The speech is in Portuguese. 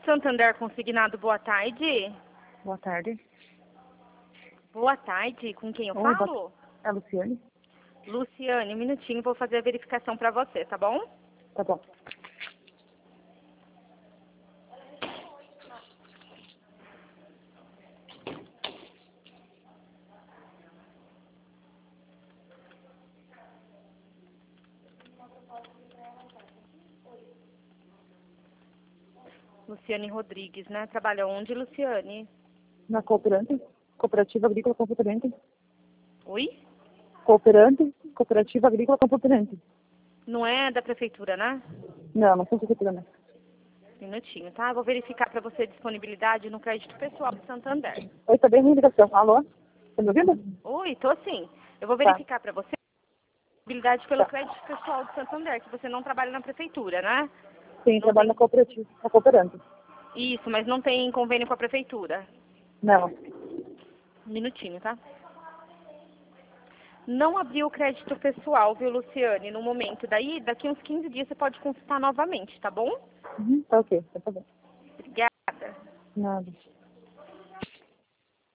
Santander Consignado, boa tarde. Boa tarde. Boa tarde, com quem eu Oi, falo? É a Luciane? Luciane, um minutinho, vou fazer a verificação pra você, tá bom? Tá bom. Luciane Rodrigues, né? Trabalha onde, Luciane? Na Cooperante? Cooperativa Agrícola Campo-Tenente? Oi? Cooperante? Cooperativa Agrícola Campo-Tenente? Não é da prefeitura, né? Não sou secretária. Minutinho, tá? Vou verificar pra você a disponibilidade no crédito pessoal do Santander. Oi, tá bem a ligação. Alô? Tá me ouvindo? Oi, tô sim. Eu vou Tá. verificar pra você a disponibilidade pelo Tá. crédito pessoal do Santander, que você não trabalha na prefeitura, né? Sim, Não trabalho tem... na cooperativa, na Cooperante. Isso, mas não tem convênio com a prefeitura. Não. Um minutinho, tá? Não abriu o crédito pessoal, viu, Luciane, no momento. Daí, daqui uns 15 dias você pode consultar novamente, tá bom? Tá ok, tá bom. Obrigada. Nada.